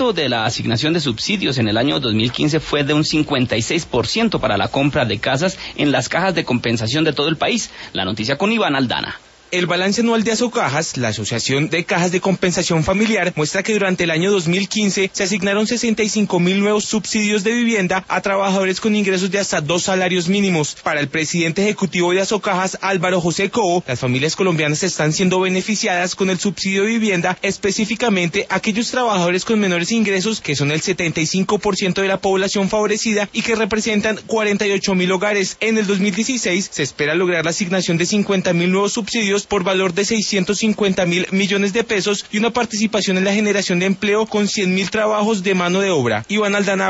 monto de la asignación de subsidios en el año 2015 fue de un 56% para la compra de casas en las cajas de compensación de todo el país. La noticia con Iván Aldana. El balance anual de Asocajas, la Asociación de Cajas de Compensación Familiar, muestra que durante el año 2015 se asignaron 65.000 nuevos subsidios de vivienda a trabajadores con ingresos de hasta 2 salarios mínimos. Para el presidente ejecutivo de Asocajas, Álvaro José Cobo, las familias colombianas están siendo beneficiadas con el subsidio de vivienda, específicamente aquellos trabajadores con menores ingresos, que son el 75% de la población favorecida y que representan 48.000 hogares. En el 2016 se espera lograr la asignación de 50.000 nuevos subsidios por valor de 650.000 millones de pesos y una participación en la generación de empleo con 100.000 trabajos de mano de obra. Iván Aldana,